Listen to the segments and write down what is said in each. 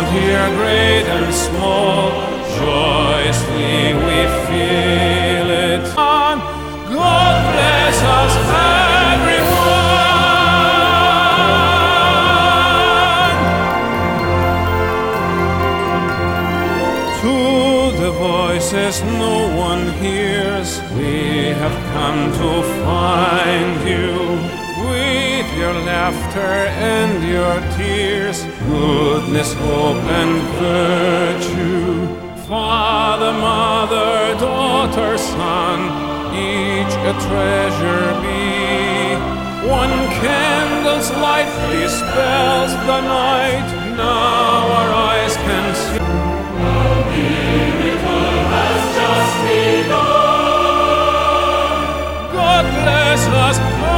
here, great and small, joyously we feel it. God bless us, everyone. To the voices no one hears, we have come to find you. With your laughter and your tears, goodness, hope, and virtue. Father, mother, daughter, son, each a treasure be. One candle's light dispels the night, now our eyes can see. A miracle has just begun. God bless us,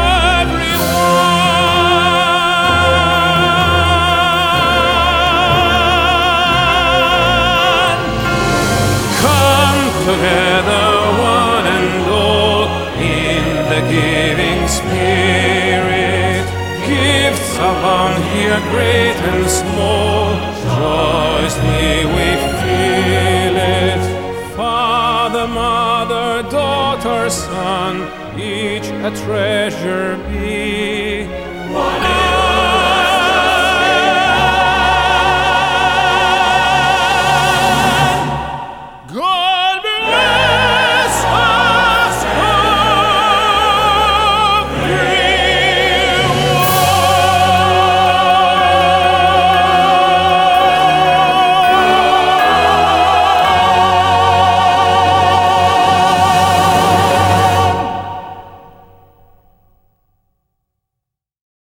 everyone. Come together, one and all, in the giving spirit. Gifts abound here, great and small, joyously we feel it. Father, mother, daughter, son, each a treasure be.